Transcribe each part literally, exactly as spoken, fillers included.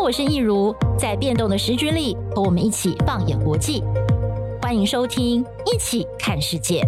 我是易如，在变动的时局里，和我们一起放眼国际。欢迎收听《一起看世界》。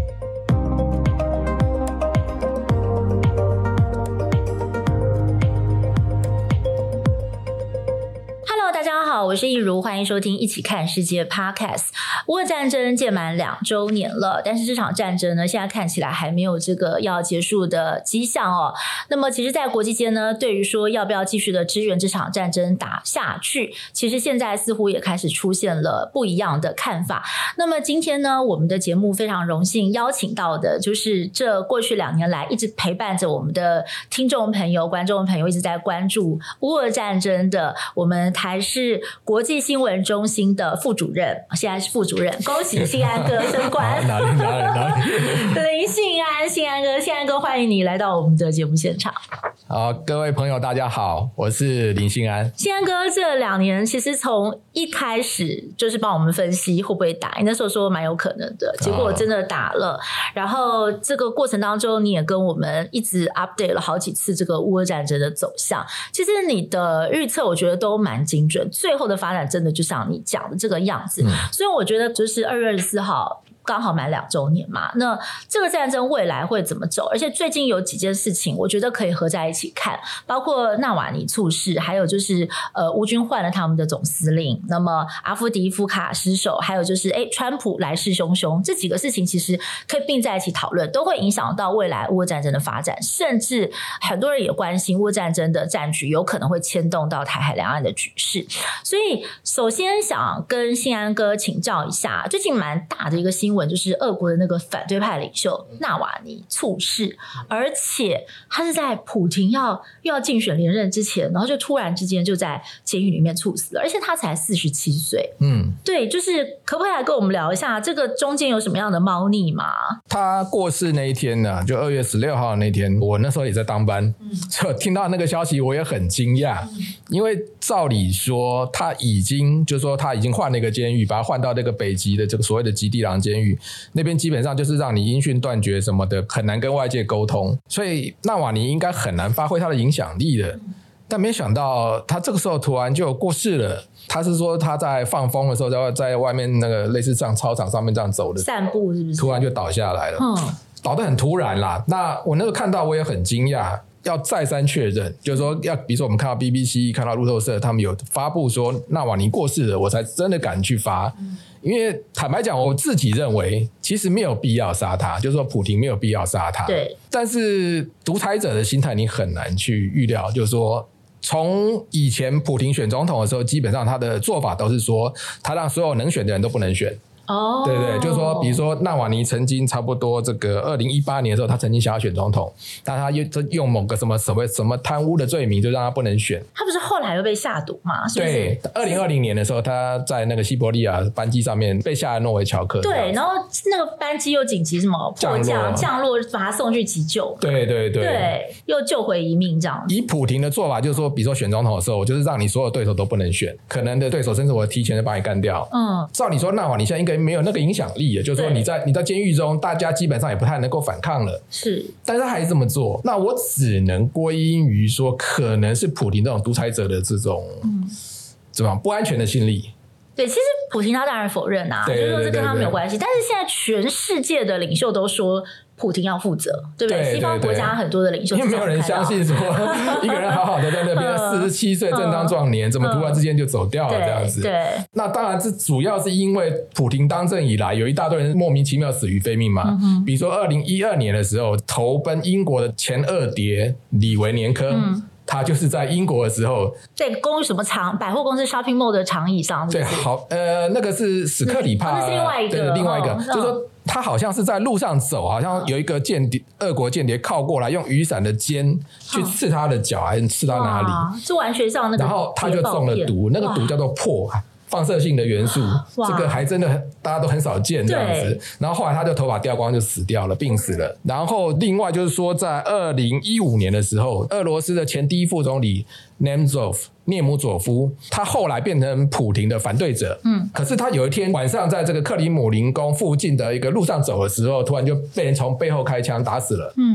大家好，我是易如，欢迎收听一起看世界 Podcast。 乌俄战争届满两周年了，但是这场战争呢，现在看起来还没有这个要结束的迹象哦。那么其实在国际间呢，对于说要不要继续的支援这场战争打下去，其实现在似乎也开始出现了不一样的看法。那么今天呢，我们的节目非常荣幸邀请到的就是这过去两年来一直陪伴着我们的听众朋友观众朋友一直在关注乌俄战争的我们台是国际新闻中心的副主任，现在是副主任，恭喜信安哥升官。 哪里哪里哪里？ 林信安，信安哥，信安哥，欢迎你来到我们的节目现场。 好，各位朋友大家好，我是林信安。 信安哥这两年其实从一开始就是帮我们分析会不会打，你那时候说蛮有可能的，结果真的打了、哦、然后这个过程当中你也跟我们一直 update 了好几次这个乌俄战争的走向，其实你的预测我觉得都蛮精准，最后的发展真的就像你讲的这个样子、嗯、所以我觉得就是二月二十四号刚好满两周年嘛，那这个战争未来会怎么走？而且最近有几件事情我觉得可以合在一起看，包括纳瓦尼猝逝，还有就是呃乌军换了他们的总司令，那么阿夫迪夫卡失守，还有就是哎川普来势汹汹，这几个事情其实可以并在一起讨论，都会影响到未来乌俄战争的发展，甚至很多人也关心乌俄战争的战局有可能会牵动到台海两岸的局势。所以首先想跟信安哥请教一下，最近蛮大的一个新闻就是俄国的那个反对派领袖纳瓦尼猝逝，而且他是在普廷要又要竞选连任之前，然后就突然之间就在监狱里面猝死了，而且他才四十七岁。嗯，对，就是可不可以来跟我们聊一下这个中间有什么样的猫腻吗？ 他过世那一天呢、啊，就二月十六号那天，我那时候也在当班，嗯，就听到那个消息我也很惊讶、嗯，因为照理说他已经就是说他已经换了一个监狱，把他换到那个北极的这个所谓的极地狼监狱，那边基本上就是让你音讯断绝什么的，很难跟外界沟通，所以纳瓦尼应该很难发挥他的影响力的。但没想到他这个时候突然就过世了。他是说他在放风的时候在在外面那个类似像操场上面这样走的散步，是不是突然就倒下来了、嗯、倒得很突然啦。那我那个看到我也很惊讶，要再三确认，就是说要比如说我们看到 B B C 看到路透社他们有发布说纳瓦尼过世了，我才真的敢去发、嗯、因为坦白讲我自己认为其实没有必要杀他，就是说普廷没有必要杀他， 对。但是独裁者的心态你很难去预料，就是说从以前普廷选总统的时候，基本上他的做法都是说他让所有能选的人都不能选。哦，对对，就是说比如说纳瓦尼曾经差不多这个二零一八年的时候他曾经想要选总统，但他用某个什么什么什么贪污的罪名就让他不能选。 他不是后来又被下毒吗？是不是？ 对，二零二零年的时候他在那个西伯利亚班机上面被下了诺维乔克， 对，然后那个班机又紧急什么迫降降落把他送去急救， 对对对对，又救回一命这样。 以普廷的做法就是说比如说选总统的时候，我就是让你所有对手都不能选，可能的对手甚至我提前就把你干掉。嗯，照你说纳瓦尼现在应该没有那个影响力，就是说你在你在监狱中大家基本上也不太能够反抗了， 是， 但是他还是这么做，那我只能归因于说可能是普廷这种独裁者的这种嗯，这种不安全的心理。 对，其实普廷他当然否认啊，就是说这跟他没有关系，但是现在全世界的领袖都说普廷要负责，对不对？对对对，西方国家很多的领袖， 因为没有人相信说一个人好好的在那边四十七岁正当壮年、嗯、怎么突然之间就走掉了这样子。 对，对， 那当然这主要是因为普廷当政以来有一大堆人莫名其妙死于非命嘛、嗯、比如说二零一二年的时候投奔英国的前二蝶李维年科、嗯，他就是在英国的时候在公什么长百货公司 shopping mall 的长椅上是不是？ 对，好，呃，那个是史克里帕， 那是另外一个， 对，另外一个、 哦、 就是说他好像是在路上走，好像有一个间谍，俄国间谍靠过来，用雨伞的尖去刺他的脚，还是刺到哪里？ 这完全像那个， 然后他就中了毒，那个毒叫做钋。放射性的元素，这个还真的大家都很少见这样子。然后后来他就头发掉光就死掉了，病死了。然后另外就是说在二零一五年的时候，俄罗斯的前第一副总理 Nemtsov 涅姆佐夫，他后来变成普廷的反对者。嗯，可是他有一天晚上在这个克里姆林宫附近的一个路上走的时候，突然就被人从背后开枪打死了。嗯。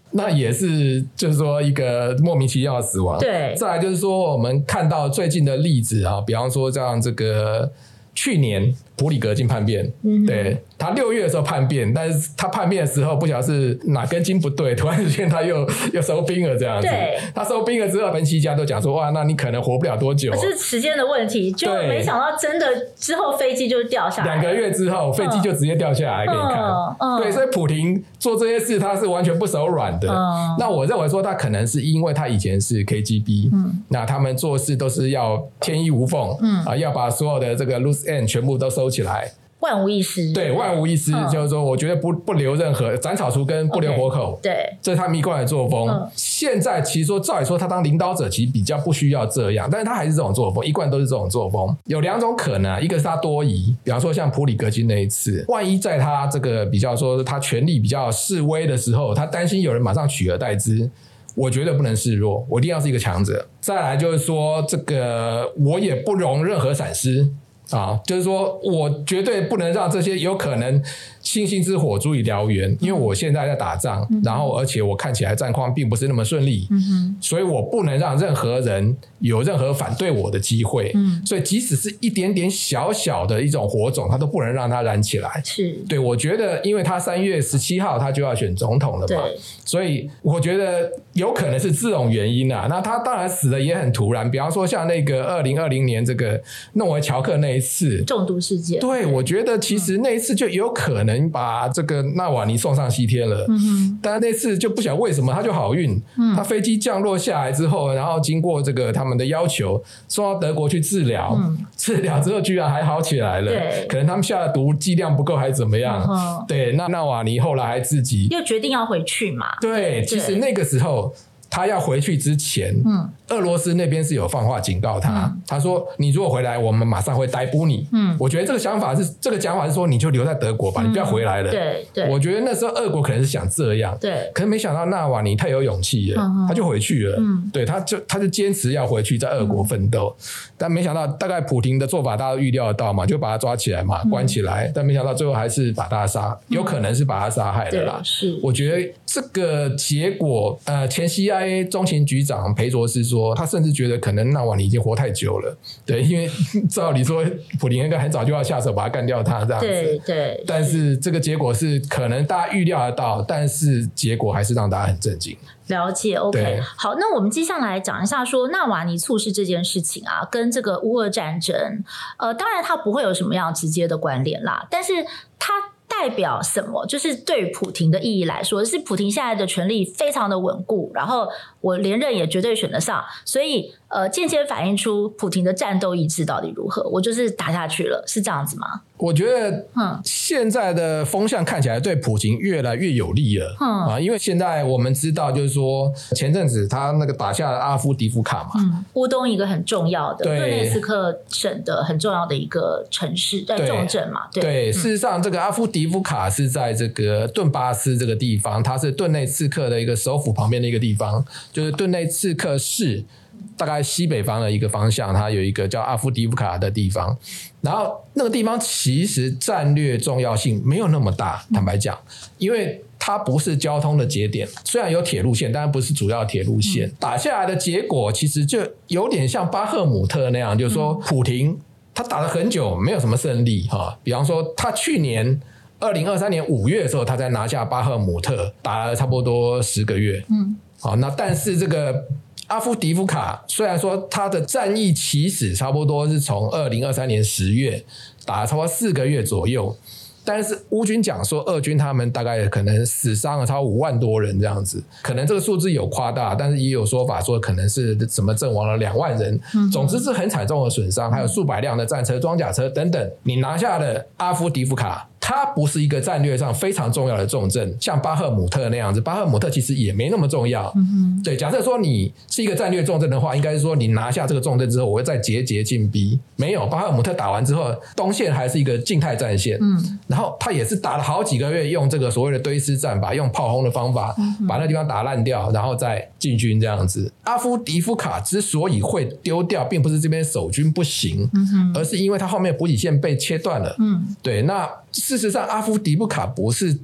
那也是就是说一个莫名其妙的死亡。 对， 再来就是说我们看到最近的例子啊，比方说像这个去年普里格金叛变，嗯、对他六月的时候叛变，但是他叛变的时候不晓得是哪根筋不对，突然之间他又又收兵了这样子。 对， 他收兵了之后，分析家都讲说，哇，那你可能活不了多久， 是时间的问题。就没想到真的之后飞机就掉下来， 两个月之后飞机就直接掉下来给你看。 嗯嗯、 对，所以普亭做这些事他是完全不手软的。 嗯、 那我认为说他可能是因为他以前是 K G B，嗯、那他们做事都是要天衣无缝，嗯啊，要把所有的这个 loose end 全部都收起来。 万无一失， 对，万无一失，嗯、就是说，我觉得不不留任何斩草除根，不留活口， okay, 对， 这是他一贯的作风。嗯、现在其实说，照理说，他当领导者其实比较不需要这样，但是他还是这种作风，一贯都是这种作风。有两种可能，一个是他多疑，比方说像普里格金那一次，万一在他这个比较说他权力比较示威的时候，他担心有人马上取而代之。我绝对不能示弱，我一定要是一个强者。再来就是说，这个我也不容任何闪失。啊，就是说我绝对不能让这些有可能星星之火足以燎原，因为我现在在打仗，嗯、然后而且我看起来战况并不是那么顺利，嗯、所以我不能让任何人有任何反对我的机会，嗯、所以即使是一点点小小的一种火种，他都不能让它燃起来。是，对，我觉得因为他三月十七号他就要选总统了嘛，所以我觉得有可能是这种原因啊。那他当然死的也很突然，比方说像那个二零二零年这个诺维乔克那一次中毒事件， 对，我觉得其实那一次就有可能把这个纳瓦尼送上西天了，嗯、但那次就不晓得为什么他就好运，嗯、他飞机降落下来之后，然后经过这个他们的要求送到德国去治疗，嗯、治疗之后居然还好起来了，对，可能他们下的毒剂量不够还是怎么样，嗯、对，那纳瓦尼后来还自己又决定要回去嘛， 对，其实那个时候他要回去之前，嗯、俄罗斯那边是有放话警告他，嗯、他说你如果回来我们马上会逮捕你，嗯、我觉得这个想法是这个讲法是说你就留在德国吧，嗯、你不要回来了，对对，我觉得那时候俄国可能是想这样，对，可是没想到纳瓦尼太有勇气了，嗯、他就回去了，嗯、对，他就他就坚持要回去在俄国奋斗，嗯、但没想到大概普亭的做法大家都预料得到嘛，就把他抓起来嘛，嗯、关起来，但没想到最后还是把他杀，嗯、有可能是把他杀害的啦，是，我觉得这个结果呃，前 C I A 中情局长裴卓斯说，他甚至觉得可能纳瓦尼已经活太久了，对，因为照理说普亭应该很早就要下手把他干掉他这样子，对对，但是这个结果是可能大家预料得到，但是结果还是让大家很震惊。 了解 ，OK， 好，那我们接下来讲一下说纳瓦尼猝死这件事情啊，跟这个乌俄战争，呃，当然它不会有什么样直接的关联啦，但是它代表什么？就是对于普亭的意义来说，是普亭现在的权力非常的稳固，然后我连任也绝对选得上，所以呃，间接反映出普亭的战斗意志到底如何。我就是打下去了，是这样子吗？ 我觉得，嗯，现在的风向看起来对普亭越来越有利了，嗯啊，因为现在我们知道，就是说前阵子他那个打下了阿夫迪夫卡嘛， 嗯，乌东一个很重要的顿涅茨克省的很重要的一个城市，在重镇嘛，对， 对，事实上这个阿夫迪夫卡是在这个顿巴斯这个地方，它是顿内茨克的一个首府旁边的一个地方，就是顿内茨克市大概西北方的一个方向，它有一个叫阿夫迪夫卡的地方，然后那个地方其实战略重要性没有那么大，坦白讲，因为它不是交通的节点，虽然有铁路线，但不是主要铁路线，嗯、打下来的结果其实就有点像巴赫姆特那样，就是说普亭他打了很久没有什么胜利哈，比方说他去年二零二三年五月的时候，他才拿下巴赫姆特，打了差不多十个月，嗯，好，那但是这个阿夫迪夫卡虽然说他的战役起始差不多是从二零二三年十月打了差不多四个月左右，但是乌军讲说俄军他们大概可能死伤了超五万多人这样子，可能这个数字有夸大，但是也有说法说可能是什么阵亡了两万人，嗯、总之是很惨重的损伤，还有数百辆的战车装甲车等等。你拿下了阿夫迪夫卡，它不是一个战略上非常重要的重镇，像巴赫姆特那样子，巴赫姆特其实也没那么重要，嗯、对，假设说你是一个战略重镇的话，应该是说你拿下这个重镇之后我会再节节进逼，没有，巴赫姆特打完之后东线还是一个静态战线，嗯、然后他也是打了好几个月，用这个所谓的堆尸战法，用炮轰的方法把那地方打烂掉，然后再进军这样子。阿夫迪夫卡之所以会丢掉，并不是这边守军不行，嗯、而是因为他后面补给线被切断了，嗯、对，那事实上阿夫迪夫卡不是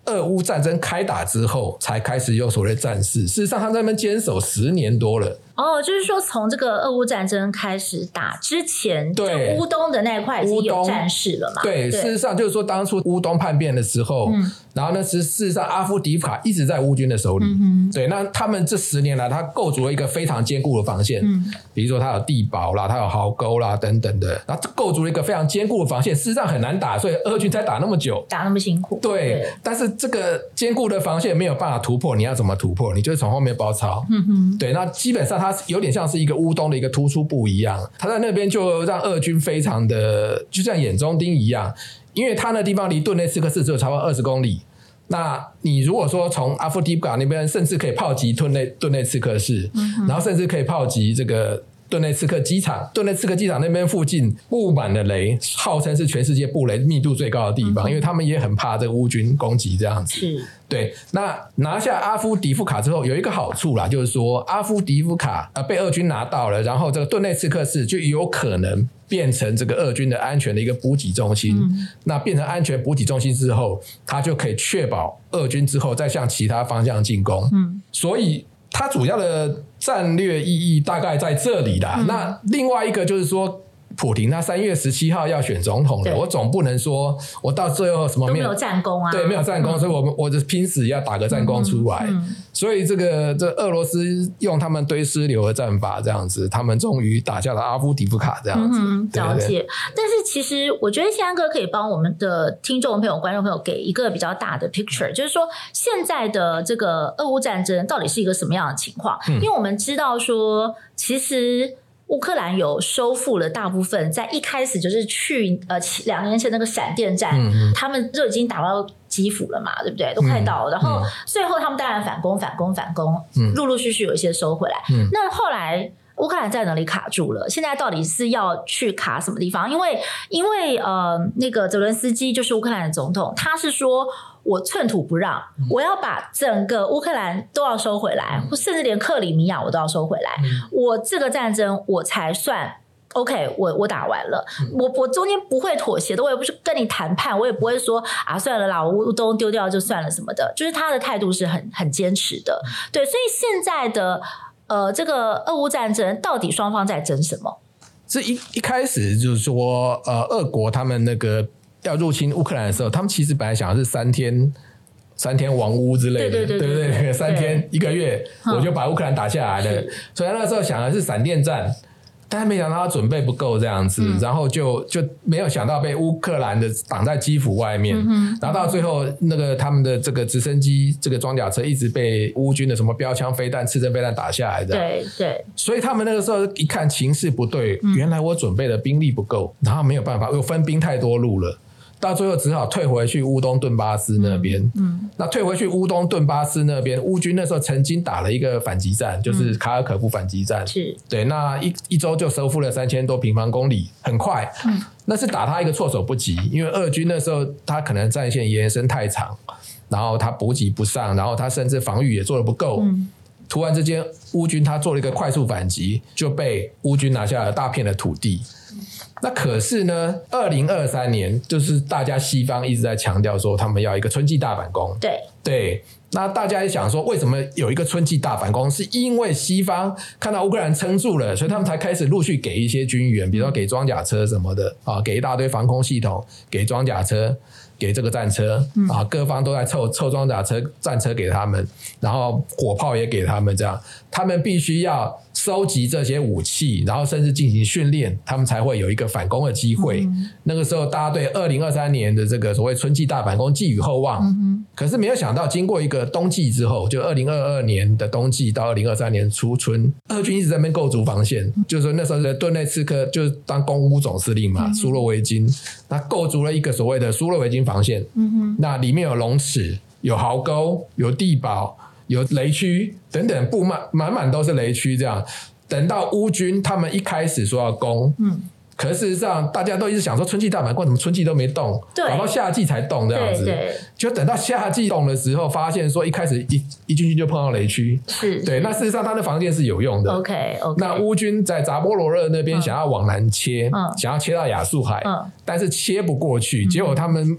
俄乌战争开打之后才开始有所谓的战事，事实上他在那边坚守十年多了。 哦，就是说从这个俄乌战争开始打之前，就乌东的那一块已经有战事了嘛？ 对，对，事实上就是说当初乌东叛变的时候，嗯、然后呢，事实上阿夫迪夫卡一直在乌军的手里。嗯、对，那他们这十年来，他构筑了一个非常坚固的防线，嗯、比如说他有地堡啦，他有壕沟啦等等的，然后构筑了一个非常坚固的防线，事实上很难打，所以俄军才打那么久， 打那么辛苦。 对，对，但是这个坚固的防线没有办法突破，你要怎么突破？你就是从后面包抄。嗯哼，对，那基本上它有点像是一个乌东的一个突出部一样，他在那边就让俄军非常的就像眼中钉一样，因为他那地方离顿内茨克市只有差不多二十公里。那你如果说从阿夫迪夫卡那边，甚至可以炮击顿内顿内茨克市，嗯、然后甚至可以炮击这个顿内茨克机场，顿内茨克机场那边附近布满了雷，号称是全世界布雷密度最高的地方，嗯、因为他们也很怕这个乌军攻击这样子。 是， 对。那拿下阿夫迪夫卡之后，有一个好处啦，就是说阿夫迪夫卡呃被俄军拿到了，然后这个顿内茨克市就有可能变成这个俄军的安全的一个补给中心。嗯、那变成安全补给中心之后，它就可以确保俄军之后再向其他方向进攻。嗯，所以它主要的战略意义大概在这里啦。嗯、那另外一个就是说，普亭他三月十七号要选总统了，我总不能说我到最后什么没有都没有战功啊， 对，没有战功，嗯、所以我我就拼死要打个战功出来。嗯嗯、所以这个这俄罗斯用他们堆尸流的战法这样子，他们终于打下了阿夫迪夫卡这样子。 嗯，了解。但是其实我觉得宪安哥可以帮我们的听众朋友、观众朋友给一个比较大的 picture， 就是说现在的这个俄乌战争到底是一个什么样的情况？嗯、因为我们知道说，其实乌克兰有收复了大部分，在一开始就是去呃两年前那个闪电战，嗯、他们就已经打到基辅了嘛，对不对？都快到了，嗯、然后最后他们当然反攻、反攻、反攻，嗯、陆陆续续有一些收回来。嗯、那后来乌克兰在哪里卡住了？现在到底是要去卡什么地方？因为因为呃，那个泽伦斯基就是乌克兰的总统，他是说我寸土不让，嗯、我要把整个乌克兰都要收回来，嗯、甚至连克里米亚我都要收回来。嗯、我这个战争我才算 OK， 我我打完了，嗯、我我中间不会妥协的，我也不是跟你谈判，我也不会说啊算了啦，我乌东丢掉就算了什么的，就是他的态度是很很坚持的。嗯、对，所以现在的。呃，这个俄乌战争到底双方在争什么？ 这一一开始就是说，呃，俄国他们那个要入侵乌克兰的时候，他们其实本来想的是三天三天亡乌之类的， 对对对对, 对, 对, 对三天对一个月，我就把乌克兰打下来了。嗯、所以那时候想的是闪电战。但是没想到他准备不够这样子，嗯、然后就就没有想到被乌克兰的挡在基辅外面，嗯、然后到最后那个他们的这个直升机、这个装甲车一直被乌军的什么标枪飞弹、刺针飞弹打下来的。 对对， 所以他们那个时候一看情势不对，嗯、原来我准备的兵力不够，然后没有办法，又分兵太多路了。到最后只好退回去乌东顿巴斯那边。嗯嗯、那退回去乌东顿巴斯那边，乌军那时候曾经打了一个反击战，就是卡尔可夫反击战。是，对，那一一周就收复了三千多平方公里，很快。嗯、那是打他一个措手不及，因为俄军那时候他可能战线延伸太长，然后他补给不上，然后他甚至防御也做得不够。嗯、突然之间，乌军他做了一个快速反击，就被乌军拿下了大片的土地。那可是呢，二零二三年就是大家西方一直在强调说他们要一个春季大反攻。 对对，那大家也想说为什么有一个春季大反攻，是因为西方看到乌克兰撑住了，所以他们才开始陆续给一些军援，比如说给装甲车什么的啊，给一大堆防空系统，给装甲车，给这个战车啊，各方都在凑凑装甲车、战车给他们，然后火炮也给他们，这样他们必须要收集这些武器，然后甚至进行训练，他们才会有一个反攻的机会。嗯、那个时候，大家对二零二三年的这个所谓春季大反攻寄予厚望。嗯、可是没有想到，经过一个冬季之后，就二零二二年的冬季到二零二三年初春，俄军一直在那边构筑防线。嗯、就是说那时候的顿内茨克就是当攻乌总司令嘛，嗯、苏洛维金，他构筑了一个所谓的苏洛维金防线。嗯、那里面有龙齿，有壕沟，有地堡。有雷区等等，布满满满都是雷区，这样等到乌军他们一开始说要攻，嗯，可是事实上大家都一直想说春季大反攻，怎么春季都没动，搞到夏季才动这样子，对对，就等到夏季动的时候，发现说一开始一一进去就碰到雷区，是，对，那事实上他的防线是有用的 ，OK OK， 那乌军在扎波罗热那边想要往南切，嗯、想要切到亚速海，嗯、但是切不过去，结果他们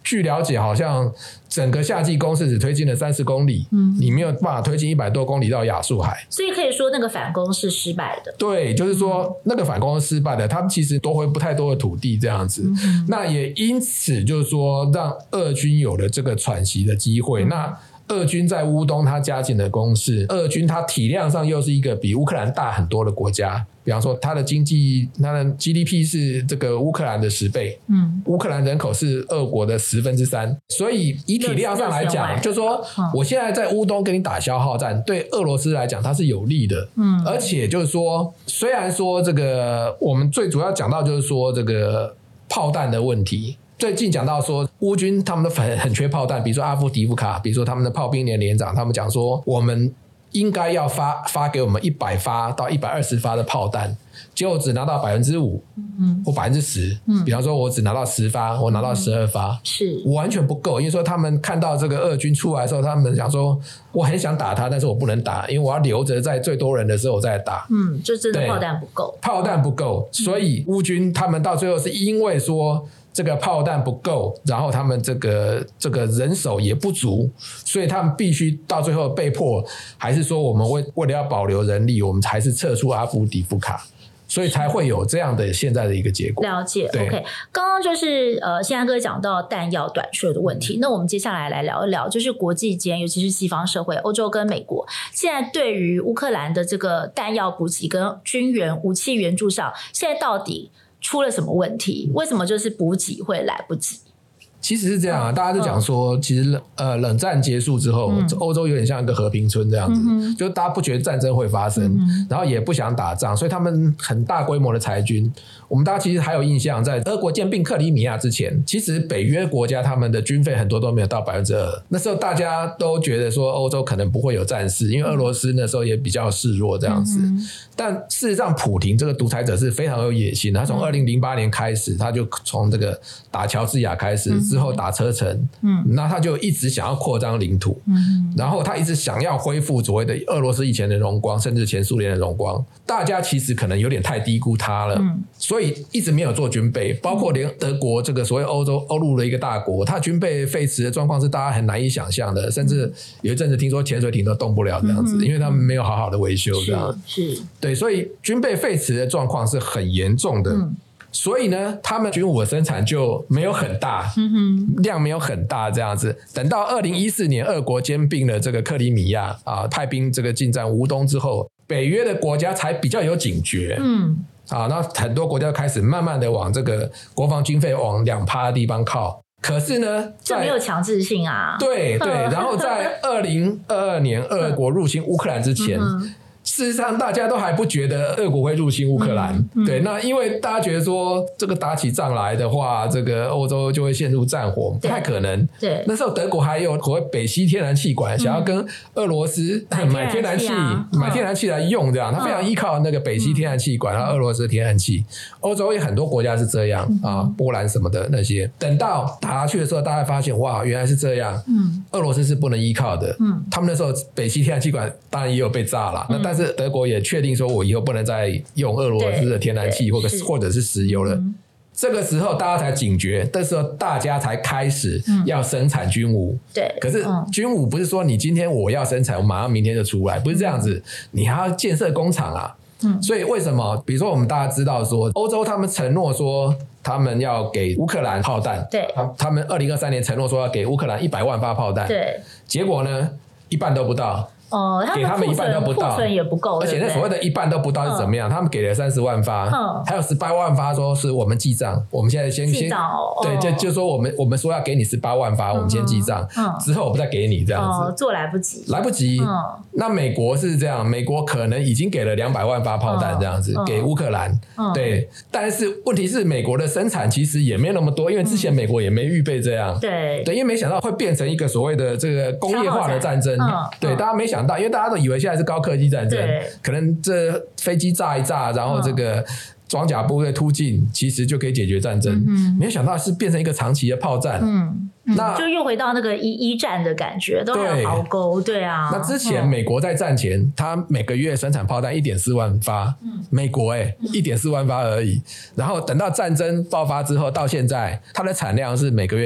据了解好像整个夏季攻势只推进了三十公里，嗯，你没有办法推进一百多公里到亚速海， 所以可以说那个反攻是失败的。 对，就是说那个反攻是失败的，他们其实夺回不太多的土地这样子，嗯，那也因此就是说让俄军有了这个喘息的机会，嗯，那俄军在乌东它加紧了攻势，俄军它体量上又是一个比乌克兰大很多的国家，比方说它的经济，它的 G D P 是这个乌克兰的十倍，嗯，乌克兰人口是俄国的十分之三，所以以体量上来讲，就是说我现在在乌东跟你打消耗战，对俄罗斯来讲它是有利的，嗯，而且就是说，虽然说这个我们最主要讲到就是说这个炮弹的问题。最近讲到说乌军他们都很很缺炮弹，比如说阿夫迪夫卡，比如说他们的炮兵连连长，他们讲说我们应该要发发给我们一百发到一百二十发的炮弹，结果只拿到百分之五或百分之十，比方说我只拿到十发，我拿到十二发， 是完全不够。因为说他们看到这个俄军出来的时候，他们想说我很想打他，但是我不能打，因为我要留着在最多人的时候我再打。 嗯，就真的炮弹不够， 炮弹不够，所以乌军他们到最后是因为说这个炮弹不够，然后他们这个这个人手也不足，所以他们必须到最后被迫，还是说我们为为了要保留人力，我们还是撤出阿夫迪夫卡，所以才会有这样的现在的一个结果。 了解 ，OK。刚刚就是呃，宪安哥讲到弹药短缺的问题，那我们接下来来聊一聊，就是国际间，尤其是西方社会，欧洲跟美国，现在对于乌克兰的这个弹药补给跟军援、武器援助上，现在到底出了什么问题？为什么就是补给会来不及？ 其实是这样啊，大家都讲说，其实呃冷战结束之后，欧洲有点像一个和平村这样子，嗯，就大家不觉得战争会发生，嗯，然后也不想打仗，所以他们很大规模的裁军。我们大家其实还有印象，在俄国兼并克里米亚之前，其实北约国家他们的军费很多都没有到百分之二。那时候大家都觉得说欧洲可能不会有战事，因为俄罗斯那时候也比较示弱这样子。嗯，但事实上，普廷这个独裁者是非常有野心的。他从二零零八年开始，他就从这个打乔治亚开始，之后打车臣，嗯，那他就一直想要扩张领土，嗯，然后他一直想要恢复所谓的俄罗斯以前的荣光，甚至前苏联的荣光。大家其实可能有点太低估他了，嗯，所以一直没有做军备，包括连德国这个所谓欧洲欧陆的一个大国，它军备废弛的状况是大家很难以想象的，甚至有一阵子听说潜水艇都动不了这样子，嗯，因为他们没有好好的维修这样， 是，是对，所以军备废弛的状况是很严重的。嗯，所以呢，他们军武的生产就没有很大，嗯哼，量没有很大这样子。等到二零一四年，俄国兼并了这个克里米亚啊，派兵这个进占乌东之后，北约的国家才比较有警觉，嗯，啊，那很多国家开始慢慢的往这个国防军费往两趴的地方靠。可是呢， 这没有强制性啊。 对对，然后在二零二二年俄国入侵乌克兰之前。嗯，事实上大家都还不觉得俄国会入侵乌克兰，嗯嗯，对，那因为大家觉得说这个打起仗来的话，这个欧洲就会陷入战火，不太可能。对，那时候德国还有所谓北溪天然气管，嗯，想要跟俄罗斯买天然气，啊，买天然气来用，这样，他非常依靠那个北溪天然气管，嗯，然后俄罗斯天然气。欧洲有很多国家是这样，嗯，啊，波兰什么的那些，等到打下去的时候，大家发现哇，原来是这样，嗯，俄罗斯是不能依靠的，嗯，他们那时候北溪天然气管当然也有被炸了，嗯，那但是德国也确定说我以后不能再用俄罗斯的天然气或者或者是石油了，嗯，这个时候大家才警觉，这时候大家才开始要生产军武，嗯，对，可是军武不是说你今天我要生产我马上明天就出来，不是这样子，你还要建设工厂啊，嗯，所以为什么比如说我们大家知道说欧洲他们承诺说他们要给乌克兰炮弹，对，他们二零二三年承诺说要给乌克兰一百万发炮弹，对，结果呢一半都不到， 哦， 给他们一半都不到， 库存也不够， 而且那所谓的一半都不到是怎么样？嗯，他们给了三十万发，嗯，还有十八万发说是我们记账，我们现在先先，哦，对，就就说我们我们说要给你十八万发，嗯，我们先记账，嗯，之后我们再给你这样子， 哦，做来不及， 来不及。嗯，那美国是这样，美国可能已经给了两百万发炮弹这样子，嗯，给乌克兰，嗯，对，但是问题是美国的生产其实也没那么多，因为之前美国也没预备这样，嗯，对对，因为没想到会变成一个所谓的这个工业化的战争，嗯，对，大家没想到，因为大家都以为现在是高科技战争，可能这飞机炸一炸，然后这个装甲部队突进，其实就可以解决战争，嗯，没有想到是变成一个长期的炮战，嗯， 那就又回到那个一一战的感觉，都还有壕沟，对啊。 那之前美国在战前，他每个月生产炮弹一点四万发，嗯，美国哎一点四万发而已，然后等到战争爆发之后，到现在它的产量是每个月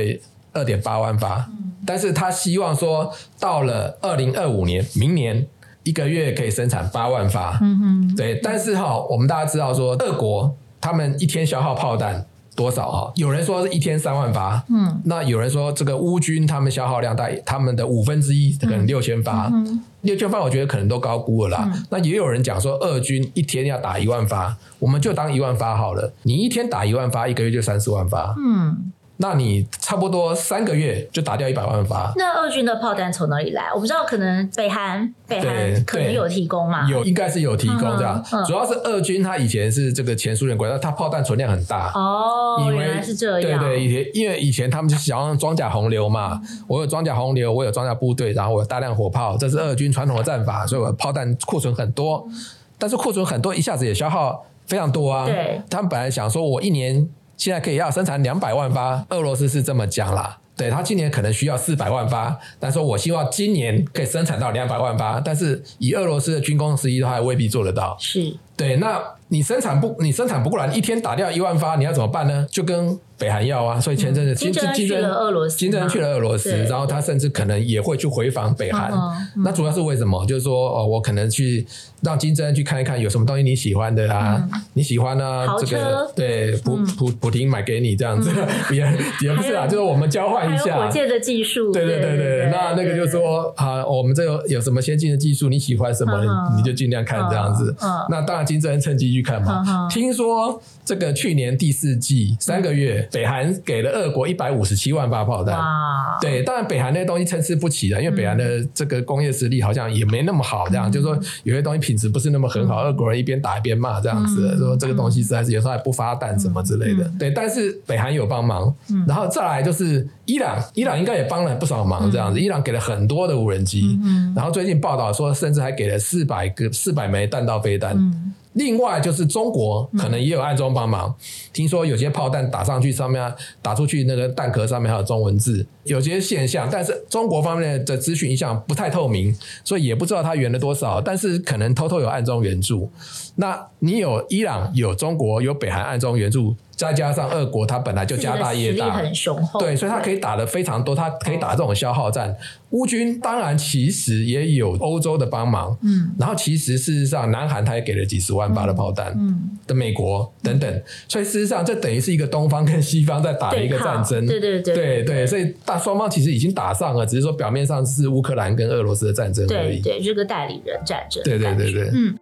二点八万发、嗯、但是他希望说到了二零二五年明年一个月可以生产八万发、嗯哼，对，但是哈，我们大家知道说俄国他们一天消耗炮弹多少哈？有人说是一天三万发，嗯，那有人说这个乌军他们消耗量大概他们的五分之一，可能六千发，嗯，六千发我觉得可能都高估了啦。嗯、那也有人讲说俄军一天要打一万发，我们就当一万发好了。你一天打一万发，一个月就三十万发，嗯。那你差不多三个月就打掉一百万发。 那俄军的炮弹从哪里来？我不知道，可能北韩北韩可能有提供嘛？ 有，应该是有提供这样。嗯嗯、主要是俄军它以前是这个前苏联国家，它炮弹存量很大。 哦，原来是这样。 对对，因为以前他们就想要装甲洪流嘛，嗯、我有装甲洪流，我有装甲部队，然后我有大量火炮，这是俄军传统的战法，所以我炮弹库存很多。嗯、但是库存很多，一下子也消耗非常多啊。对，他们本来想说我一年现在可以要生产两百万发，俄罗斯是这么讲啦。对，他今年可能需要四百万发，但是我希望今年可以生产到两百万发，但是以俄罗斯的军工实力的话，未必做得到。 是， 对，那你生产不，你生产不过来，你一天打掉一万发，你要怎么办呢？就跟北韩要啊，所以前阵子金正恩去了俄罗斯， 金正恩去了俄罗斯，然后他甚至可能也会去回访北韩。嗯、那主要是为什么？就是说，哦，我可能去让金正恩去看一看有什么东西你喜欢的啊，嗯、你喜欢呢、啊，这个对，普普普廷买给你这样子，嗯、也也不是啊，就是我们交换一下火箭的技术。 对对对 对, 对, 对，那那个就是说啊，我们这有有什么先进的技术，你喜欢什么，嗯、你就尽量看这样子。嗯、那当然，金正恩趁机去看嘛。嗯、听说这个去年第四季三个月。北韩给了俄国一百五十七万发炮弹，对，当然北韩那些东西参差不齐的，因为北韩的这个工业实力好像也没那么好，这样、嗯、就是说有些东西品质不是那么很好，俄、嗯、国人一边打一边骂这样子，嗯、说这个东西实在是有时候还不发弹什么之类的，嗯、对，但是北韩有帮忙，嗯、然后再来就是伊朗，伊朗应该也帮了不少忙这样子，嗯、伊朗给了很多的无人机，嗯、然后最近报道说甚至还给了四百个四百枚弹道飞弹。嗯，另外就是中国可能也有暗中帮忙，嗯、听说有些炮弹打上去上面打出去那个弹壳上面还有中文字，有些现象，但是中国方面的资讯一向不太透明，所以也不知道它援了多少，但是可能偷偷有暗中援助。那你有伊朗有中国有北韩暗中援助，再加上俄国它本来就家大业大， 实力很雄厚， 对，所以它可以打得非常多，它可以打这种消耗战。乌军当然其实也有欧洲的帮忙，嗯，然后其实事实上南韩它也给了几十万发的炮弹，嗯，的美国等等，所以事实上这等于是一个东方跟西方在打的一个战争， 对对对对对, 对，所以大双方其实已经打上了，只是说表面上是乌克兰跟俄罗斯的战争而已， 对对，这个代理人战争， 对对对对，嗯。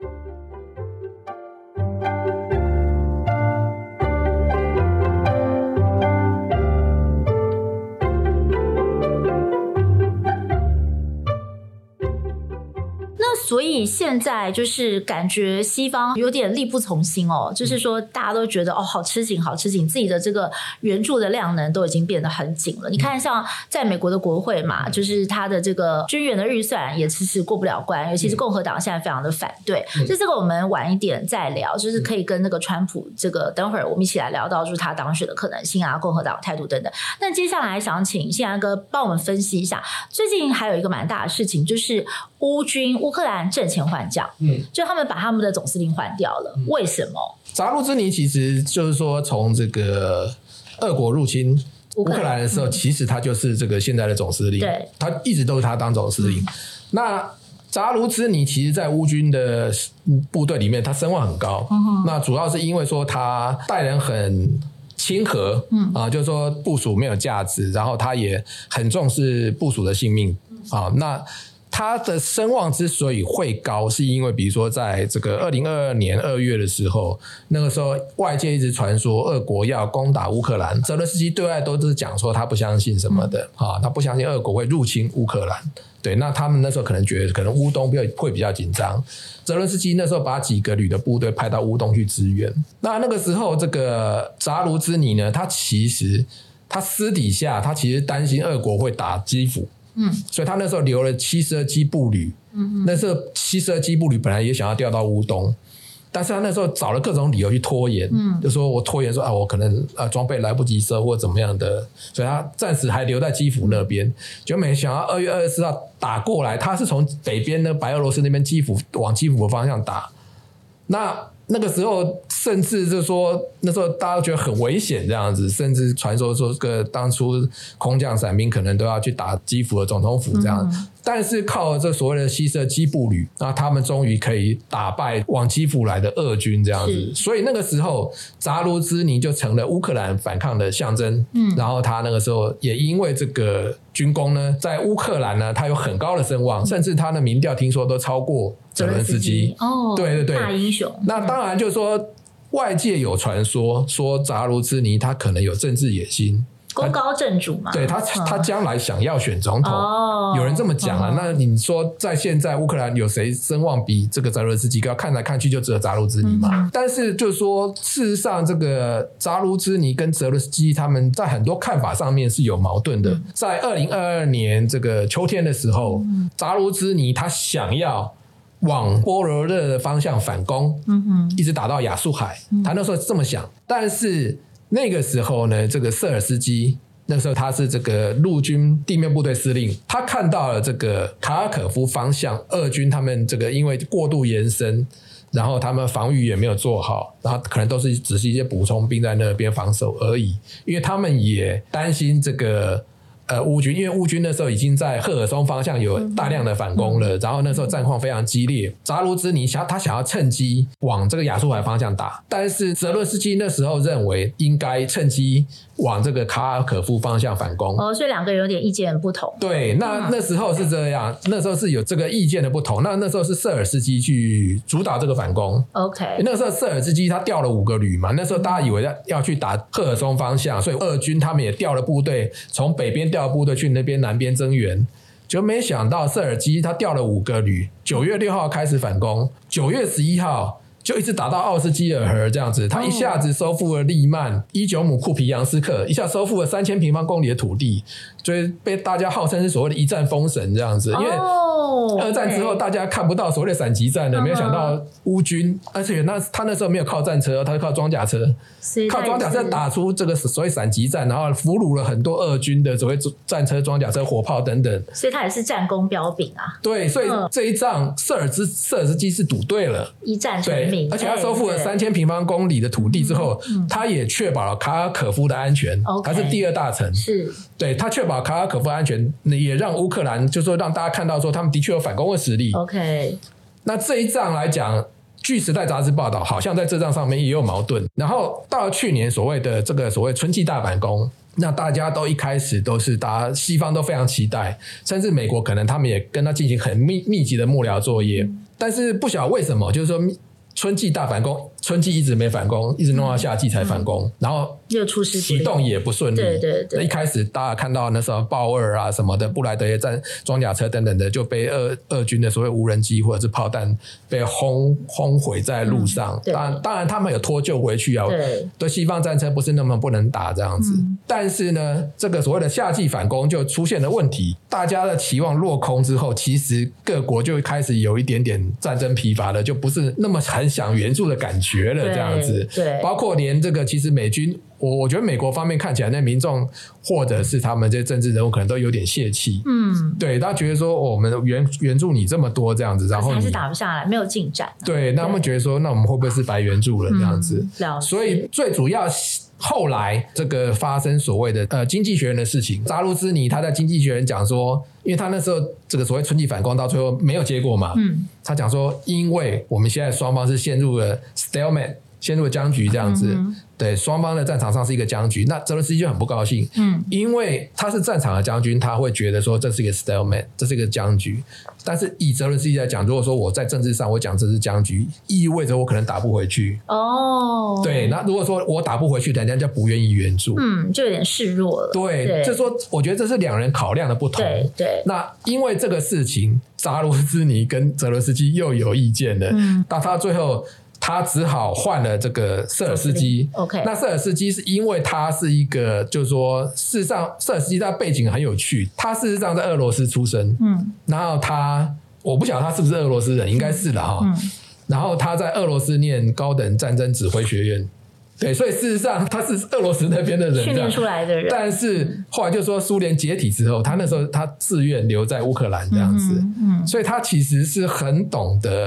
所以现在就是感觉西方有点力不从心哦，就是说大家都觉得哦好吃紧好吃紧，自己的这个援助的量能都已经变得很紧了。你看像在美国的国会嘛，就是他的这个军援的预算也迟迟过不了关，尤其是共和党现在非常的反对。就这个我们晚一点再聊，就是可以跟那个川普这个等会儿我们一起来聊到就是他当选的可能性啊，共和党态度等等。但接下来想请信安哥帮我们分析一下，最近还有一个蛮大的事情，就是乌军乌克兰阵前换将，嗯，就他们把他们的总司令换掉了，嗯、为什么？ 扎卢兹尼其实就是说，从这个俄国入侵乌克兰的时候，嗯、其实他就是这个现在的总司令，对，他一直都是他当总司令。嗯、那扎卢兹尼其实在乌军的部队里面，他声望很高，嗯、那主要是因为说他待人很亲和，嗯啊，就是说部属没有价值，然后他也很重视部属的性命，嗯、啊，那。他的声望之所以会高，是因为比如说在这个二零二二年二月的时候，那个时候外界一直传说俄国要攻打乌克兰，泽伦斯基对外都是讲说他不相信什么的，嗯、啊，他不相信俄国会入侵乌克兰。对，那他们那时候可能觉得可能乌东会比较紧张，泽伦斯基那时候把几个旅的部队派到乌东去支援。那那个时候这个扎卢兹尼呢，他其实他私底下他其实担心俄国会打基辅。嗯，所以他那时候留了七十二机步旅，嗯，那时候七十二机步旅本来也想要调到乌东，但是他那时候找了各种理由去拖延，嗯，就说我拖延说啊，我可能啊装备来不及收或怎么样的，所以他暂时还留在基辅那边。就没想到二月二十四号打过来，他是从北边的白俄罗斯那边基辅往基辅的方向打，那那个时候甚至就说那时候大家都觉得很危险这样子，甚至传说说这个当初空降伞兵可能都要去打基辅的总统府这样、嗯、但是靠这所谓的西色基步旅，那他们终于可以打败往基辅来的俄军这样子，所以那个时候扎卢兹尼就成了乌克兰反抗的象征、嗯、然后他那个时候也因为这个军功呢，在乌克兰呢他有很高的声望、嗯、甚至他的民调听说都超过泽伦斯基。 哦， 对对对， 大英雄。 那当然就是说外界有传说说扎卢兹尼他可能有政治野心， 功高震主嘛， 对他、嗯、他将来想要选总统、哦、有人这么讲啊、嗯、那你说在现在乌克兰有谁声望比这个泽伦斯基高？看来看去就只有扎卢兹尼嘛、嗯、但是就是说事实上这个扎卢兹尼跟泽伦斯基他们在很多看法上面是有矛盾的、嗯、在二零二二年这个秋天的时候、嗯、扎卢兹尼他想要往波罗热的方向反攻、嗯、哼一直打到亚速海、嗯、他那时候这么想，但是那个时候呢，这个瑟尔斯基那时候他是这个陆军地面部队司令，他看到了这个卡尔可夫方向俄军他们这个因为过度延伸，然后他们防御也没有做好，然后可能都是只是一些补充兵在那边防守而已，因为他们也担心这个呃，乌军，因为乌军那时候已经在赫尔松方向有大量的反攻了、嗯、然后那时候战况非常激烈，扎卢兹尼想他想要趁机往这个亚速海方向打，但是泽伦斯基那时候认为应该趁机往这个卡尔可夫方向反攻。 哦，所以两个人有点意见不同。 对，那、嗯、那时候是这样，那时候是有这个意见的不同，那那时候是瑟尔斯基去主导这个反攻。 OK， 那时候瑟尔斯基他调了五个旅嘛，那时候大家以为要要去打赫尔松方向，所以俄军他们也调了部队从北边调部队去那边南边增援，就没想到瑟尔基他调了五个旅，九月六号开始反攻，九月十一号就一直打到奥斯基尔河这样子，他一下子收复了利曼、伊久姆、库皮扬斯克，一下收复了三千平方公里的土地，所以被大家号称是所谓的一战封神这样子。因为二战之后大家看不到所谓的闪击战的，没有想到乌军，而且那他那时候没有靠战车，他是靠装甲车，靠装甲车打出这个所谓闪击战，然后俘虏了很多俄军的所谓战车、装甲车、火炮等等， 所以他也是战功彪炳啊。 对，所以这一仗瑟尔兹瑟尔斯基是赌对了， 一战成名， 而且他收复了三千平方公里的土地之后，嗯嗯、他也确保了卡尔可夫的安全， okay, 他是第二大城， 是对他确保卡尔可夫安全，也让乌克兰就说让大家看到说他们的确有反攻的实力。 OK， 那这一仗来讲，据时代杂志报道，好像在这仗上面也有矛盾。然后到了去年所谓的这个所谓春季大反攻，那大家都一开始都是大家西方都非常期待，甚至美国可能他们也跟他进行很密密集的幕僚作业，嗯、但是不晓得为什么，就是说春季大反攻，春季一直没反攻，一直弄到夏季才反攻，嗯、然后又出师启动也不顺利。 对对对， 一开始大家看到那时候豹二啊什么的，布莱德耶战装甲车等等的，就被俄俄军的所谓无人机或者是炮弹被轰轰毁在路上。嗯、当然，当然他们有脱救回去啊。对，对，西方战车不是那么不能打这样子。嗯、但是呢，这个所谓的夏季反攻就出现了问题，大家的期望落空之后，其实各国就开始有一点点战争疲乏了，就不是那么很想援助的感觉了，这样子。 对，对，包括连这个其实美军。我我觉得美国方面看起来，那民众或者是他们这些政治人物可能都有点泄气，嗯，对，他觉得说、哦、我们援援助你这么多这样子，然后你还是打不下来，没有进展、啊。 对，那他们觉得说，那我们会不会是白援助了这样子？ 嗯、 所以最主要后来这个发生所谓的呃经济学人的事情，扎卢兹尼他在经济学人讲说，因为他那时候这个所谓春季反攻到最后没有结果嘛，嗯，他讲说，因为我们现在双方是陷入了 stalemate。陷入了僵局这样子、嗯、对，双方的战场上是一个僵局，那泽伦斯基就很不高兴，嗯，因为他是战场的将军，他会觉得说这是一个 stalemate， 这是一个僵局，但是以泽伦斯基来讲，如果说我在政治上我讲这是僵局，意味着我可能打不回去哦，对，那如果说我打不回去，人家就不愿意援助， 嗯，就有点示弱了， 对，对，就说我觉得这是两人考量的不同， 对对， 那因为这个事情扎卢兹尼跟泽伦斯基又有意见了，嗯，到他最后他只好换了这个瑟尔斯基。 OK， 那瑟尔斯基是因为他是一个，就是说，事实上瑟尔斯基他背景很有趣，他事实上在俄罗斯出生，嗯，然后他我不晓得他是不是俄罗斯人，应该是的哈、嗯嗯，然后他在俄罗斯念高等战争指挥学院。对，所以事实上他是俄罗斯那边的人， 训练出来的人。 但是后来就说苏联解体之后，他那时候他自愿留在乌克兰这样子，嗯嗯，所以他其实是很懂得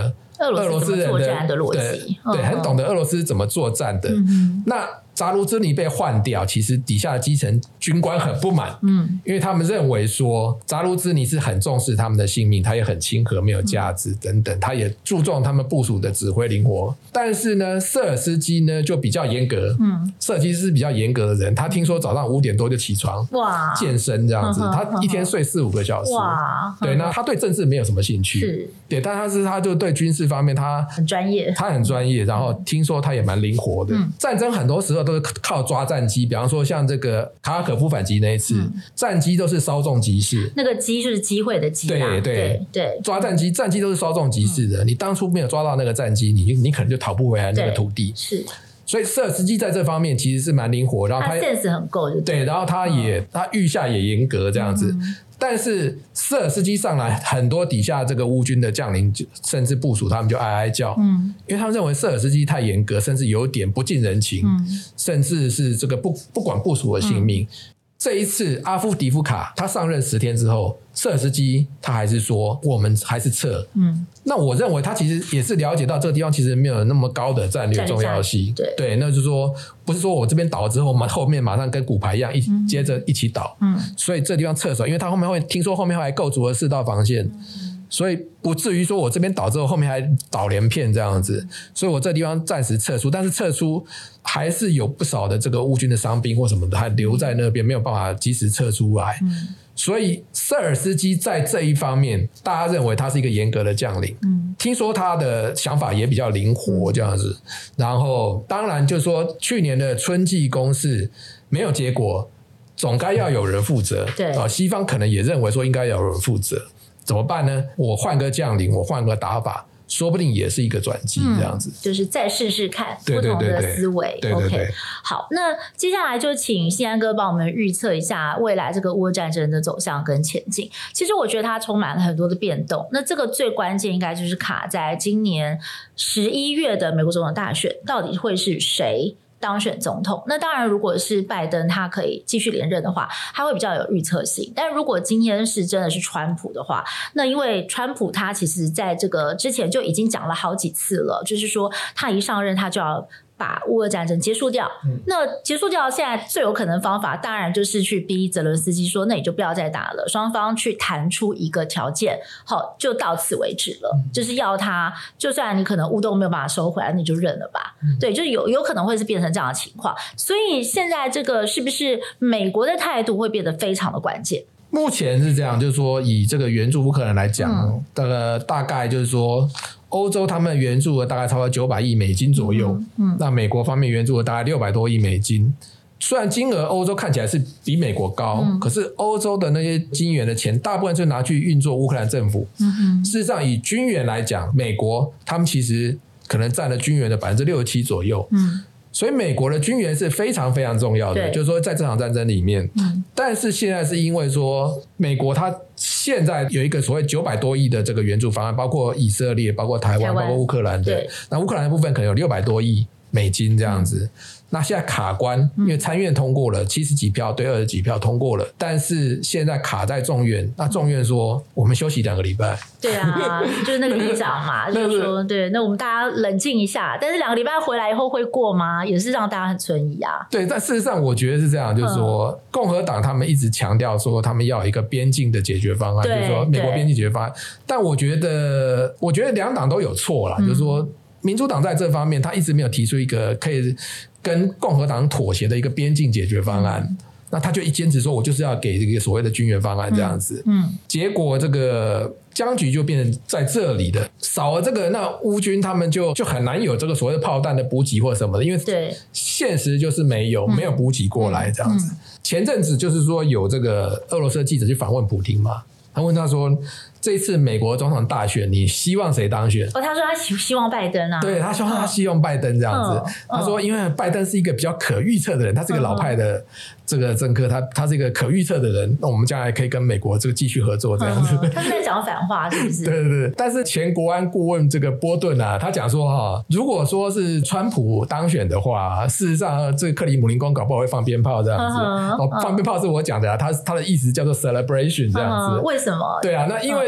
俄罗斯怎么作战的逻辑， 对，对，很懂得俄罗斯怎么作战的。嗯、那扎卢兹尼被换掉，其实底下的基层军官很不满，嗯，因为他们认为说扎卢兹尼是很重视他们的性命，他也很亲和，没有价值等等，他也注重他们部署的指挥灵活。但是呢，瑟尔斯基呢就比较严格，嗯，瑟尔斯基是比较严格的人，他听说早上五点多就起床，哇，健身这样子，他一天睡四五个小时，哇，对，那他对政治没有什么兴趣，是，对，但他是他就对军事方面他很专业， 他很专业，然后听说他也蛮灵活的。嗯、战争很多时候都是靠抓战机，比方说像这个卡尔可夫反击那一次，嗯、战机都是稍纵即逝， 那个机就是机会的机， 对对对, 对， 抓战机，战机都是稍纵即逝的。嗯、你当初没有抓到那个战机，你你可能就讨不回来那个土地， 是。 所以瑟尔斯基在这方面其实是蛮灵活，然后他 sense 很够， 对，然后他也、嗯、他御下也严格这样子。嗯、但是瑟尔斯基上来，很多底下这个乌军的将领甚至部属他们就哀哀叫，嗯，因为他们认为瑟尔斯基太严格，甚至有点不近人情，嗯、甚至是这个不不管部属的性命。嗯、这一次阿夫迪夫卡他上任十天之后，瑟尔斯基他还是说我们还是撤，嗯，那我认为他其实也是了解到这个地方其实没有那么高的战略重要性，对对，那就是说不是说我这边倒了之后后面马上跟骨牌一样一、嗯、接着一起倒，嗯，所以这地方撤守，因为他后面会听说后面还构筑了四道防线，嗯，所以不至于说我这边倒之后后面还倒连片这样子，所以我这地方暂时撤出，但是撤出还是有不少的这个乌军的伤兵或什么的还留在那边，没有办法及时撤出来，嗯，所以瑟尔斯基在这一方面大家认为他是一个严格的将领，嗯，听说他的想法也比较灵活这样子，嗯，然后当然就是说去年的春季攻势没有结果，总该要有人负责，对，呃，西方可能也认为说应该要有人负责，怎么办呢？我换个将领，我换个打法，说不定也是一个转机，这样子，嗯， 就是再试试看对对对对不同的思维。 对对对对 OK， 好，那接下来就请信安哥帮我们预测一下未来这个乌俄战争的走向跟前进。其实我觉得它充满了很多的变动，那这个最关键应该就是卡在今年十一月的美国总统大选，到底会是谁当选总统。那当然如果是拜登他可以继续连任的话，他会比较有预测性，但如果今天是真的是川普的话，那因为川普他其实在这个之前就已经讲了好几次了，就是说他一上任他就要把乌俄战争结束掉，嗯，那结束掉现在最有可能的方法当然就是去逼泽伦斯基说那你就不要再打了，双方去谈出一个条件，好，就到此为止了，嗯，就是要他就算你可能乌东没有办法收回来你就认了吧，嗯，对，就有有可能会是变成这样的情况，所以现在这个是不是美国的态度会变得非常的关键？ 目前是这样，就是说以这个援助乌克兰来讲，嗯，这个大概就是说欧洲他们援助了大概超过九百亿美金左右，嗯嗯，那美国方面援助了大概六百多亿美金。虽然金额欧洲看起来是比美国高，嗯，可是欧洲的那些金援的钱大部分就拿去运作乌克兰政府，嗯，事实上以军援来讲，美国他们其实可能占了军援的百分之六十七左右，嗯，所以美国的军援是非常非常重要的，就是说在这场战争里面，嗯，但是现在是因为说美国它现在有一个所谓九百多亿的这个援助方案，包括以色列，包括台湾，包括乌克兰的，那乌克兰的部分可能有六百多亿美金这样子，嗯，那现在卡关，因为参院通过了七十几票对二十几票通过了，但是现在卡在众院，那众院说我们休息两个礼拜， 对啊，就是那个议长嘛，就是说对，那我们大家冷静一下，但是两个礼拜回来以后会过吗？也是让大家很存疑啊。 对，但事实上我觉得是这样，就是说，嗯，共和党他们一直强调说他们要有一个边境的解决方案，就是说美国边境解决方案，但我觉得我觉得两党都有错啦，嗯，就是说民主党在这方面他一直没有提出一个可以跟共和党妥协的一个边境解决方案，嗯，那他就一坚持说我就是要给这个所谓的军援方案这样子，嗯嗯，结果这个僵局就变成在这里的，少了这个那乌军他们就就很难有这个所谓的炮弹的补给或什么的，因为现实就是没有没有补给过来这样子，嗯嗯，前阵子就是说有这个俄罗斯的记者去访问普丁嘛，他问他说这次美国总统大选你希望谁当选？ 哦，他说他希望拜登啊。对， 他说他希望拜登这样子，嗯，他说因为拜登是一个比较可预测的人，他是一个老派的这个政客，他他是一个可预测的人，那我们将来可以跟美国这个继续合作这样子， 嗯，他是在讲反话是不是？ 对对对，但是前国安顾问这个波顿啊，他讲说哈，如果说是川普当选的话，事实上这个克里姆林宫搞不好会放鞭炮这样子，嗯，哦，放鞭炮是我讲的啊，他他的意思叫做 celebration 这样子， 嗯，为什么？ 对啊，那因为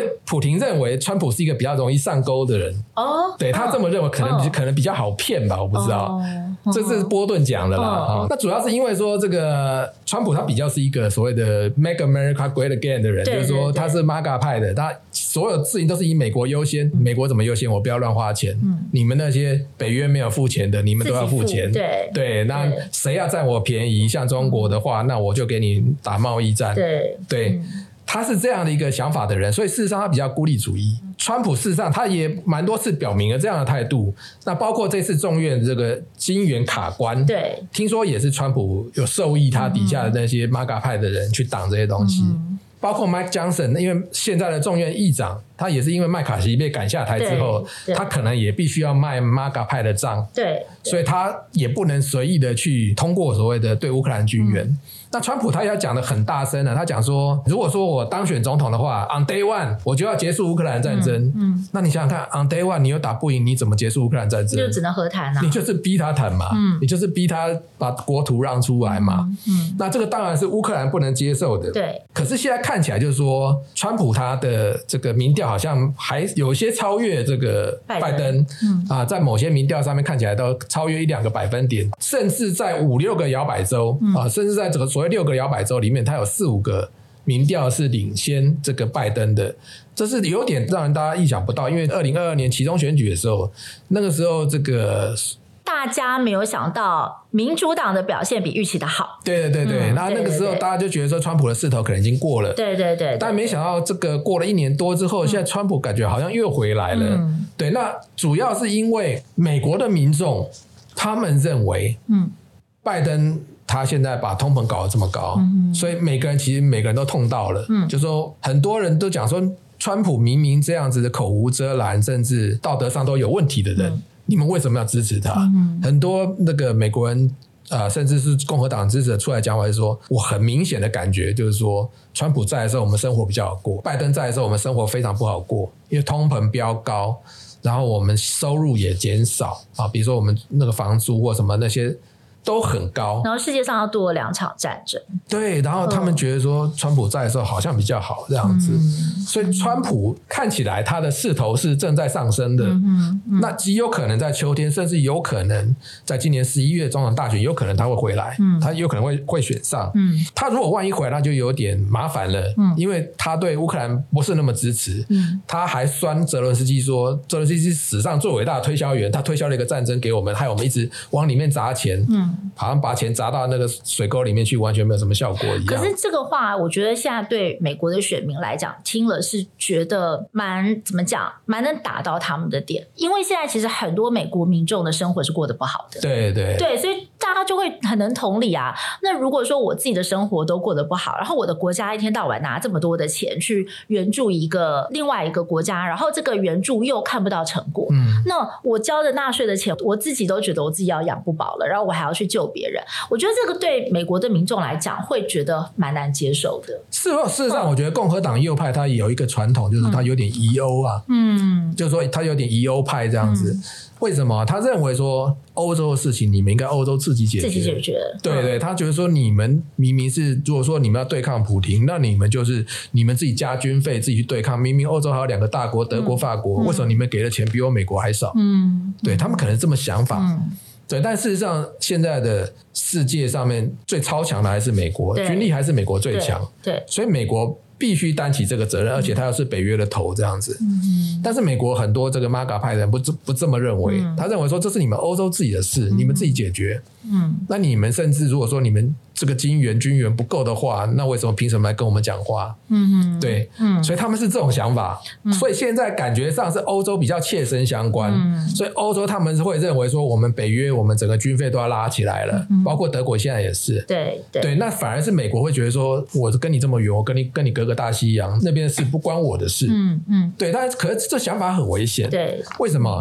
普廷认为川普是一个比较容易上钩的人哦， 对他这么认为，可能、 哦、 可能比较好骗吧，我不知道，哦、这是波顿讲的啦、哦哦。那主要是因为说这个川普他比较是一个所谓的 Make America Great Again 的人，就是说他是 M A G A 派的，他所有事情都是以美国优先，嗯、美国怎么优先，我不要乱花钱、嗯。你们那些北约没有付钱的，你们都要付钱。 付对对，那谁要占我便宜？像中国的话，那我就给你打贸易战。 对对。嗯，他是这样的一个想法的人，所以事实上他比较孤立主义。川普事实上他也蛮多次表明了这样的态度，那包括这次众院这个金援卡关， 对， 听说也是川普有授意他底下的那些 M A G A 派的人去挡这些东西。嗯，包括 Mike Johnson， 因为现在的众院议长，他也是因为麦卡锡被赶下台之后，他可能也必须要卖 M A G A 派的账， 对， 所以他也不能随意的去通过所谓的对乌克兰军援。嗯，那川普他要讲的很大声了，他讲说，如果说我当选总统的话 ，on day one 我就要结束乌克兰战争。嗯，嗯那你想想看 ，on day one 你又打不赢，你怎么结束乌克兰战争？ 就只能和谈啊， 你就是逼他谈嘛，嗯，你就是逼他把国土让出来嘛。嗯，嗯那这个当然是乌克兰不能接受的。 对， 可是现在看起来就是说，川普他的这个民调好像还有些超越这个拜登，拜登嗯啊，在某些民调上面看起来都超越一两个百分点，甚至在五六个摇摆州、嗯、啊，甚至在这个所谓六个摇摆州里面，它有四五个民调是领先这个拜登的，这是有点让人大家意想不到。因为二零二二年期中选举的时候，那个时候这个大家没有想到民主党的表现比预期的好。 对对对对，那、嗯、那个时候大家就觉得说川普的势头可能已经过了。 对对 对, 对, 对， 但没想到这个过了一年多之后、嗯、现在川普感觉好像又回来了。嗯，对，那主要是因为美国的民众他们认为，嗯，拜登他现在把通膨搞得这么高、嗯、所以每个人其实每个人都痛到了。嗯，就说很多人都讲说川普明明这样子的口无遮拦，甚至道德上都有问题的人、嗯，你们为什么要支持他？嗯、很多那个美国人、呃、甚至是共和党支持者出来讲话，是说我很明显的感觉就是说，川普在的时候我们生活比较好过，拜登在的时候我们生活非常不好过，因为通膨飙高，然后我们收入也减少啊，比如说我们那个房租或什么那些都很高， 然后世界上要多了两场战争。对， 然后他们觉得说川普在的时候好像比较好这样子、嗯、所以川普看起来他的势头是正在上升的、嗯嗯、那极有可能在秋天，甚至有可能在今年十一月总统大选有可能他会回来、嗯、他有可能会会选上、嗯、他如果万一回来那就有点麻烦了、嗯、因为他对乌克兰不是那么支持、嗯、他还酸泽伦斯基说泽伦斯基是史上最伟大的推销员，他推销了一个战争给我们，害我们一直往里面砸钱，嗯好像把钱砸到那个水沟里面去，完全没有什么效果一样。 可是这个话我觉得现在对美国的选民来讲听了是觉得蛮怎么讲蛮能打到他们的点，因为现在其实很多美国民众的生活是过得不好的。 对对对，所以大家就会很能同理啊。那如果说我自己的生活都过得不好，然后我的国家一天到晚拿这么多的钱去援助一个另外一个国家，然后这个援助又看不到成果、嗯、那我交的纳税的钱我自己都觉得我自己要养不饱了，然后我还要去救别人，我觉得这个对美国的民众来讲会觉得蛮难接受的。 是事实上我觉得共和党右派他有一个传统，就是他有点疑欧啊，嗯，就是说他有点疑欧派这样子、嗯、为什么？他认为说欧洲的事情你们应该欧洲自己解决， 自己解决。 对对，他觉得说你们明明是如果说你们要对抗普廷，那你们就是你们自己加军费自己去对抗，明明欧洲还有两个大国德国、法国、嗯、为什么你们给的钱比我美国还少？嗯，对，他们可能是这么想法。嗯，对，但事实上现在的世界上面最超强的还是美国，军力还是美国最强。 对, 对，所以美国必须担起这个责任，而且他又是北约的头这样子、嗯、但是美国很多这个 M A G A 派的人 不, 不这么认为、嗯、他认为说这是你们欧洲自己的事、嗯、你们自己解决。嗯，那你们甚至如果说你们这个金援军援不够的话，那为什么凭什么来跟我们讲话？嗯，对，嗯，所以他们是这种想法、嗯、所以现在感觉上是欧洲比较切身相关、嗯、所以欧洲他们会认为说我们北约我们整个军费都要拉起来了、嗯、包括德国现在也是。对 对, 对，那反而是美国会觉得说我跟你这么远，我跟你跟你隔个大西洋，那边的事不关我的事。嗯嗯，对，但是可是这想法很危险。对，为什么？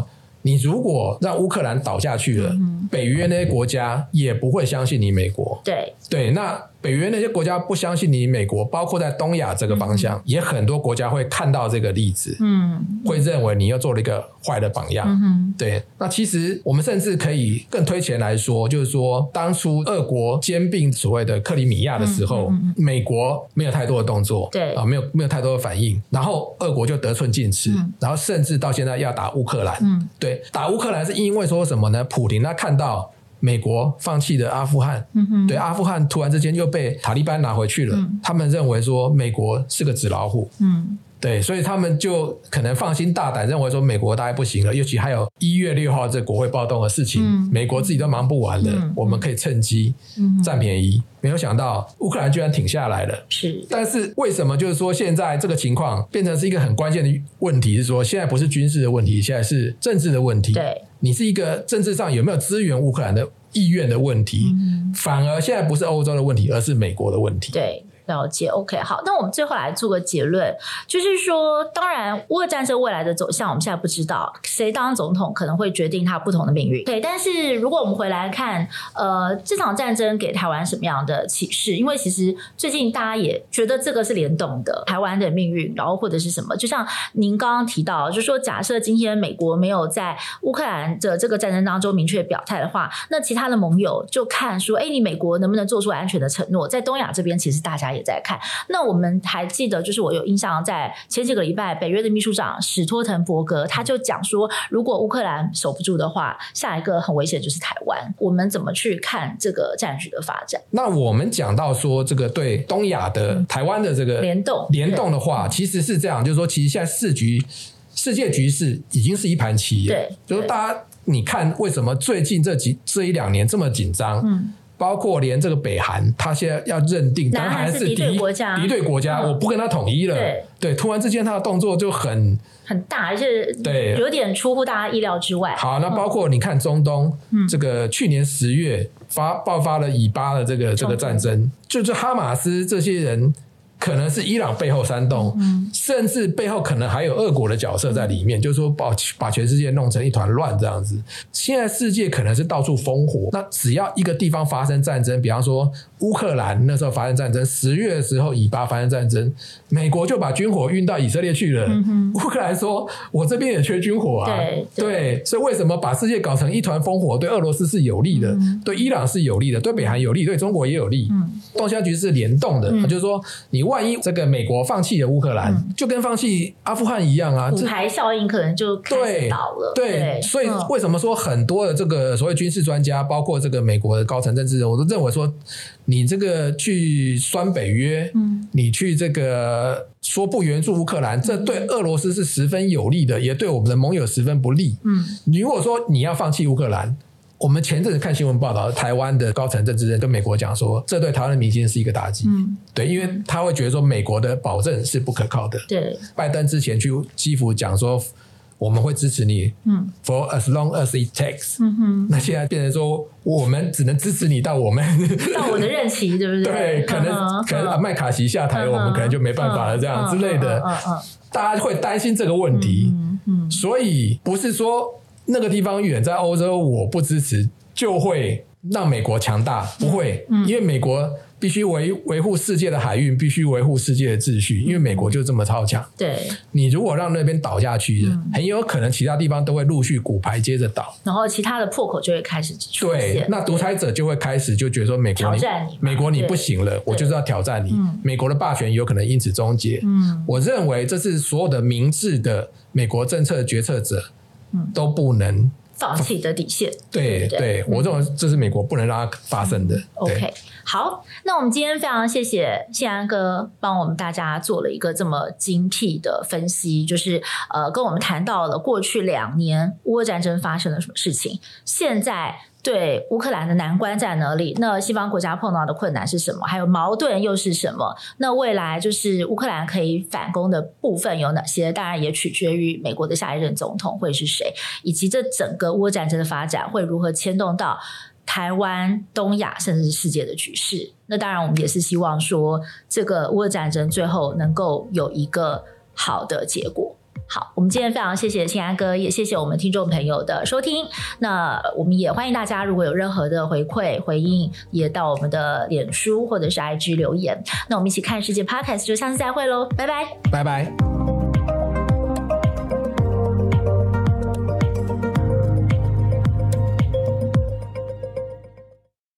你如果让乌克兰倒下去了，嗯、北约那些国家也不会相信你美国。 对对，那北约那些国家不相信你美国，包括在东亚这个方向，嗯、也很多国家会看到这个例子，嗯，会认为你又做了一个坏的榜样。嗯、对，那其实我们甚至可以更推前来说，就是说当初俄国兼并所谓的克里米亚的时候，嗯嗯嗯、美国没有太多的动作， 对啊，没有没有太多的反应，然后俄国就得寸进尺，嗯、然后甚至到现在要打乌克兰，嗯，对，打乌克兰是因为说什么呢？普丁他看到美国放弃了阿富汗，嗯、对，阿富汗突然之间又被塔利班拿回去了，嗯、他们认为说美国是个纸老虎，嗯，对，所以他们就可能放心大胆认为说美国大概不行了，尤其还有一月六号这国会暴动的事情，嗯、美国自己都忙不完了，嗯、我们可以趁机占便宜。嗯、没有想到乌克兰居然挺下来了， 是， 但是为什么就是说现在这个情况变成是一个很关键的问题，是说现在不是军事的问题，现在是政治的问题。 对， 你是一个政治上有没有支援乌克兰的意愿的问题，嗯、反而现在不是欧洲的问题，而是美国的问题。 对，了解。 OK， 好，那我们最后来做个结论，就是说当然乌俄战争未来的走向我们现在不知道，谁当总统可能会决定他不同的命运。对，但是如果我们回来看呃，这场战争给台湾什么样的启示，因为其实最近大家也觉得这个是联动的，台湾的命运，然后或者是什么，就像您刚刚提到，就是说假设今天美国没有在乌克兰的这个战争当中明确表态的话，那其他的盟友就看说，哎，你美国能不能做出安全的承诺。在东亚这边其实大家也在看，那我们还记得，就是我有印象，在前几个礼拜，北约的秘书长史托滕伯格他就讲说，如果乌克兰守不住的话，下一个很危险就是台湾。我们怎么去看这个战局的发展？ 那我们讲到说，这个对东亚的、嗯、台湾的这个联动联动的话，其实是这样，就是说，其实现在世局世界局势已经是一盘棋， 对， 就是大家你看为什么最近这几这一两年这么紧张？嗯。包括连这个北韩，他现在要认定南韩是敌对国家，敌对国家，嗯、我不跟他统一了。对，对，突然之间他的动作就很很大，而且对有点出乎大家意料之外。 好，那包括你看中东，嗯、这个去年十月发爆发了以巴的这个这个战争，就是哈马斯这些人。可能是伊朗背后煽动，嗯、甚至背后可能还有俄国的角色在里面，嗯、就是说把把全世界弄成一团乱这样子。现在世界可能是到处烽火，那只要一个地方发生战争，比方说乌克兰那时候发生战争，十月的时候以巴发生战争，美国就把军火运到以色列去了。嗯、乌克兰说：“我这边也缺军火啊。对”对，对，所以为什么把世界搞成一团烽火？对俄罗斯是有利的，嗯、对伊朗是有利的，对北韩有利，对中国也有利。嗯、东西方局势是联动的，嗯、就是说你。万一这个美国放弃了乌克兰，嗯、就跟放弃阿富汗一样啊， 骨牌效应可能就开始倒了。 对，对对，所以为什么说很多的这个所谓军事专家，包括这个美国的高层政治人，我都认为说，你这个去酸北约，嗯、你去这个说不援助乌克兰，这对俄罗斯是十分有利的，也对我们的盟友十分不利。嗯，如果说你要放弃乌克兰。我们前阵子看新闻报道，台湾的高层政治人跟美国讲说，这对台湾的民心是一个打击。嗯，对，因为他会觉得说美国的保证是不可靠的。 对， 拜登之前去基辅讲说，我们会支持你，嗯 ，for as long as it takes。嗯哼，那现在变成说，我们只能支持你到我们到我的任期，对不对？ 对，可能、嗯、可能、啊、麦卡锡下台、嗯，我们可能就没办法了，这样、嗯、之类的。嗯嗯嗯嗯、大家会担心这个问题，嗯嗯，所以不是说。那个地方远在欧洲，我不支持就会让美国强大，不会，嗯、因为美国必须维维护世界的海运，必须维护世界的秩序，因为美国就这么超强。 对， 你如果让那边倒下去，嗯、很有可能其他地方都会陆续骨牌接着倒， 然后其他的破口就会开始出现。 对，那独裁者就会开始就觉得说美国你， 挑战你美国你不行了，我就是要挑战你。嗯、美国的霸权有可能因此终结。嗯，我认为这是所有的明智的美国政策决策者。都不能放弃的底线。 对 对, 对、嗯，我认为这是美国不能让它发生的。嗯、 OK， 好，那我们今天非常谢谢谢安哥帮我们大家做了一个这么精辟的分析，就是呃，跟我们谈到了过去两年乌俄战争发生了什么事情，现在。对乌克兰的难关在哪里？那西方国家碰到的困难是什么？还有矛盾又是什么？那未来就是乌克兰可以反攻的部分有哪些？当然也取决于美国的下一任总统会是谁，以及这整个乌俄战争的发展会如何牵动到台湾、东亚甚至是世界的局势。那当然我们也是希望说这个乌俄战争最后能够有一个好的结果。 好，我们今天非常谢谢庆安哥，也谢谢我们听众朋友的收听。那我们也欢迎大家，如果有任何的回馈回应，也到我们的脸书或者是 I G 留言。那我们一起看世界 Podcast 就下次再会喽，拜拜， 拜拜。